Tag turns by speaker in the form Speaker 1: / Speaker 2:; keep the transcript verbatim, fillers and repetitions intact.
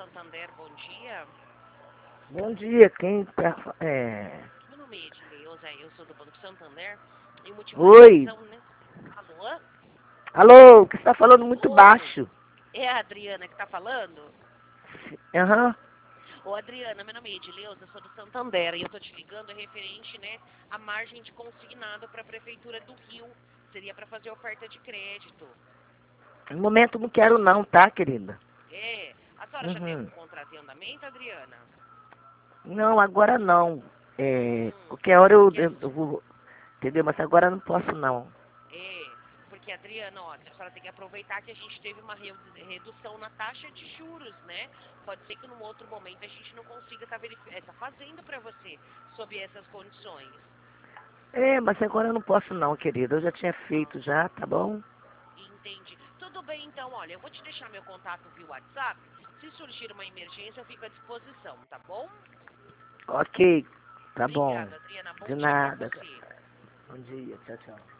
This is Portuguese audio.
Speaker 1: Santander, bom dia.
Speaker 2: Bom dia, quem tá... É...
Speaker 1: Meu nome é Edileuza, eu sou do Banco Santander. E o motivo da
Speaker 2: Oi,
Speaker 1: ligação, né? Alô?
Speaker 2: alô, que você tá falando muito
Speaker 1: Oi,
Speaker 2: baixo.
Speaker 1: é a Adriana que tá falando?
Speaker 2: Aham,
Speaker 1: Ô Adriana, meu nome é Edileuza, eu sou do Santander e eu tô te ligando é referente, né, à margem de consignado para a Prefeitura do Rio. Seria para fazer oferta de crédito.
Speaker 2: no momento não quero não, tá, querida?
Speaker 1: É, a senhora já tem algum
Speaker 2: Uhum.
Speaker 1: contrato em andamento, Adriana?
Speaker 2: Não, agora não. É,
Speaker 1: Hum,
Speaker 2: qualquer hora eu,
Speaker 1: porque
Speaker 2: eu, eu vou... Entendeu? Mas agora eu não posso não.
Speaker 1: É, porque, Adriana, ó, a senhora tem que aproveitar que a gente teve uma re- redução na taxa de juros, né? Pode ser que num outro momento a gente não consiga estar tá tá fazendo para você sob essas condições.
Speaker 2: É, mas agora eu não posso não, querida. Eu já tinha
Speaker 1: Ah,
Speaker 2: feito já, tá bom?
Speaker 1: entendi. Tudo bem, então, olha, eu vou te deixar meu contato via WhatsApp. Se surgir uma emergência, eu fico à disposição, tá bom?
Speaker 2: Ok, tá bom.
Speaker 1: Obrigada, Adriana. Bom
Speaker 2: De
Speaker 1: dia para
Speaker 2: nada.
Speaker 1: você.
Speaker 2: Bom dia, tchau, tchau.